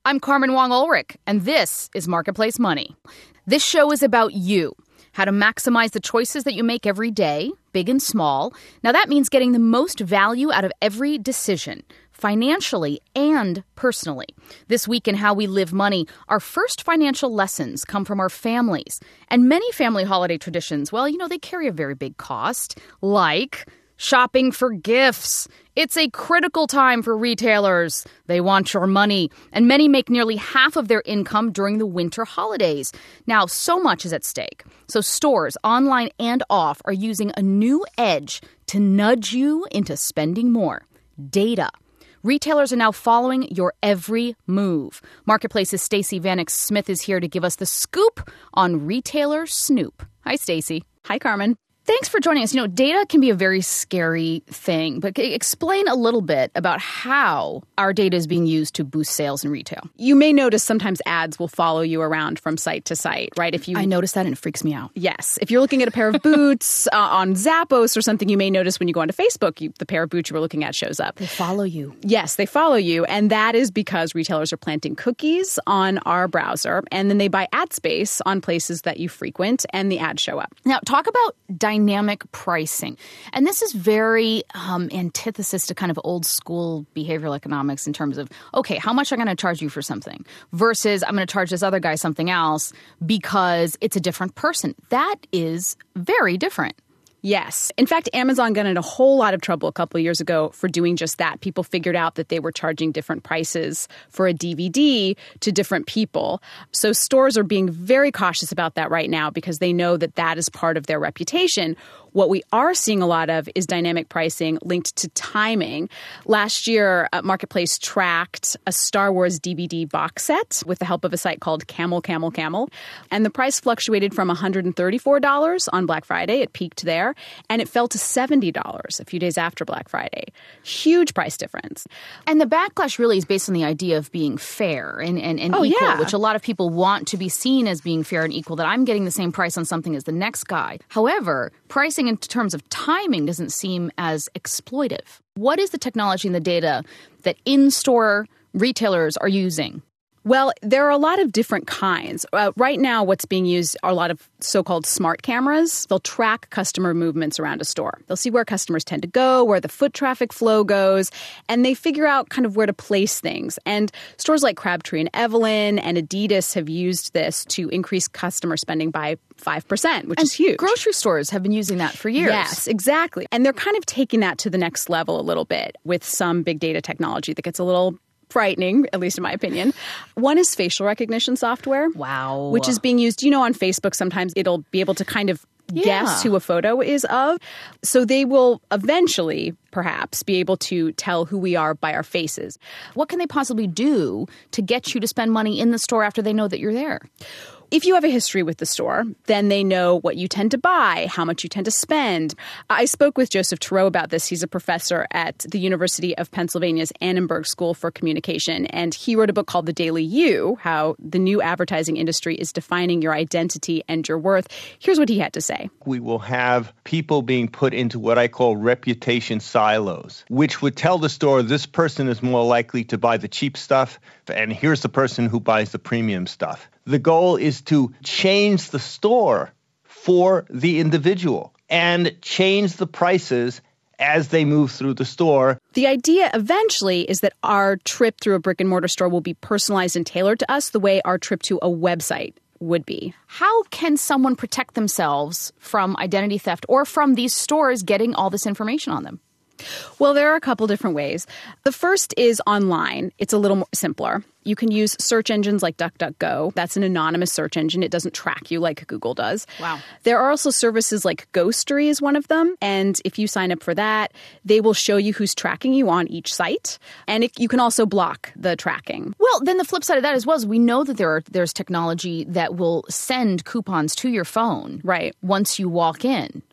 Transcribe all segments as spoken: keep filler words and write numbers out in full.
I'm Carmen Wong-Ulrich, and this is Marketplace Money. This show is about you, how to maximize the choices that you make every day, big and small. Now, that means getting the most value out of every decision, financially and personally. This week in How We Live Money, our first financial lessons come from our families. And many family holiday traditions, well, you know, they carry a very big cost, like shopping for gifts. It's a critical time for retailers. They want your money, and many make nearly half of their income during the winter holidays. Now, so much is at stake. So stores, online and off, are using a new edge to nudge you into spending more. Data. Retailers are now following your every move. Marketplace's Stacey Vanek Smith is here to give us the scoop on retailer snoop. Hi, Stacey. Hi, Carmen. Thanks for joining us. You know, data can be a very scary thing, but explain a little bit about how our data is being used to boost sales in retail. You may notice sometimes ads will follow you around from site to site, right? If you, I noticed that and it freaks me out. Yes. If you're looking at a pair of boots uh, on Zappos or something, you may notice when you go onto Facebook, you, the pair of boots you were looking at shows up. They follow you. Yes, they follow you. And that is because retailers are planting cookies on our browser, and then they buy ad space on places that you frequent, and the ads show up. Now, talk about dynamic pricing. And this is very um, antithesis to kind of old school behavioral economics in terms of, okay, how much am I going to charge you for something versus I'm going to charge this other guy something else because it's a different person. That is very different. Yes. In fact, Amazon got into a whole lot of trouble a couple of years ago for doing just that. People figured out that they were charging different prices for a D V D to different people. So stores are being very cautious about that right now because they know that that is part of their reputation. What we are seeing a lot of is dynamic pricing linked to timing. Last year, uh, Marketplace tracked a Star Wars D V D box set with the help of a site called Camel, Camel, Camel. And the price fluctuated from one hundred thirty-four dollars on Black Friday. It peaked there. And it fell to seventy dollars a few days after Black Friday. Huge price difference. And the backlash really is based on the idea of being fair and, and, and oh, equal, yeah. which a lot of people want to be seen as being fair and equal, that I'm getting the same price on something as the next guy. However, pricing in terms of timing doesn't seem as exploitive. What is the technology and the data that in-store retailers are using? Well, there are a lot of different kinds. Uh, right now, what's being used are a lot of so-called smart cameras. They'll track customer movements around a store. They'll see where customers tend to go, where the foot traffic flow goes, and they figure out kind of where to place things. And stores like Crabtree and Evelyn and Adidas have used this to increase customer spending by five percent, which and is huge. Grocery stores have been using that for years. Yes, exactly. And they're kind of taking that to the next level a little bit with some big data technology that gets a little frightening, at least in my opinion. One is facial recognition software. Wow. Which is being used, you know, on Facebook. Sometimes it'll be able to kind of yeah. guess who a photo is of. So they will eventually, perhaps, be able to tell who we are by our faces. What can they possibly do to get you to spend money in the store after they know that you're there? If you have a history with the store, then they know what you tend to buy, how much you tend to spend. I spoke with Joseph Turow about this. He's a professor at the University of Pennsylvania's Annenberg School for Communication, and he wrote a book called The Daily You, How the New Advertising Industry is Defining Your Identity and Your Worth. Here's what he had to say. We will have people being put into what I call reputation silos, which would tell the store this person is more likely to buy the cheap stuff, and here's the person who buys the premium stuff. The goal is to change the store for the individual and change the prices as they move through the store. The idea eventually is that our trip through a brick and mortar store will be personalized and tailored to us the way our trip to a website would be. How can someone protect themselves from identity theft or from these stores getting all this information on them? Well, there are a couple different ways. The first is online. It's a little more simpler. You can use search engines like DuckDuckGo. That's an anonymous search engine. It doesn't track you like Google does. Wow. There are also services like Ghostery is one of them. And if you sign up for that, they will show you who's tracking you on each site. And it, you can also block the tracking. Well, then the flip side of that as well is we know that there are there's technology that will send coupons to your phone right. once you walk in.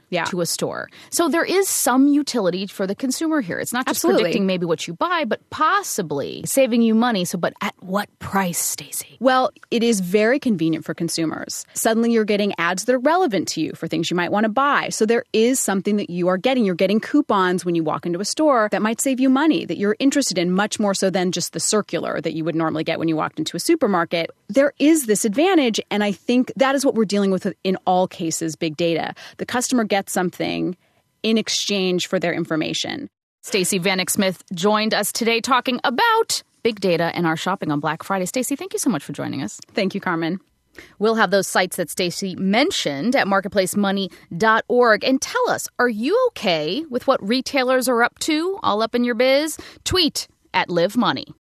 yeah. to a store. So there is some utility for the consumer here. It's not just Absolutely. predicting maybe what you buy, but possibly saving you money. So, but at what price, Stacey? Well, it is very convenient for consumers. Suddenly you're getting ads that are relevant to you for things you might want to buy. So there is something that you are getting. You're getting coupons when you walk into a store that might save you money, that you're interested in, much more so than just the circular that you would normally get when you walked into a supermarket. There is this advantage, and I think that is what we're dealing with in all cases, big data. The customer gets something in exchange for their information. Stacey Vanek Smith joined us today talking about big data and our shopping on Black Friday. Stacey, thank you so much for joining us. Thank you, Carmen. We'll have those sites that Stacey mentioned at marketplace money dot org. And tell us, are you okay with what retailers are up to all up in your biz? Tweet at Live Money.